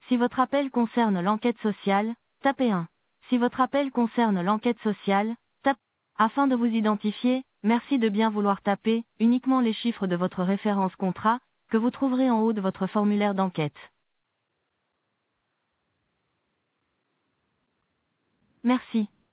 Si votre appel concerne l'enquête sociale, tapez 1. Si votre appel concerne l'enquête sociale, tapez. Afin de vous identifier, merci de bien vouloir taper uniquement les chiffres de votre référence contrat, que vous trouverez en haut de votre formulaire d'enquête. Merci.